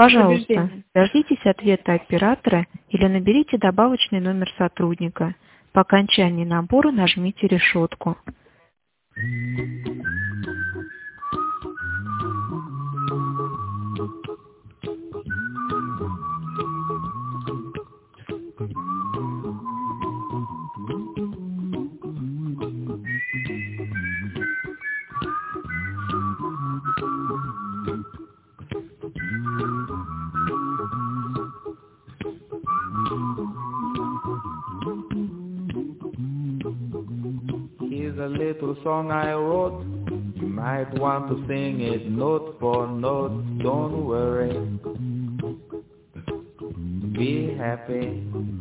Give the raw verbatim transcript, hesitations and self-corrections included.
Пожалуйста, дождитесь ответа оператора или наберите добавочный номер сотрудника. По окончании набора нажмите решетку. Here's a little song I wrote. You might want to sing it note for note. Don't worry. Be happy.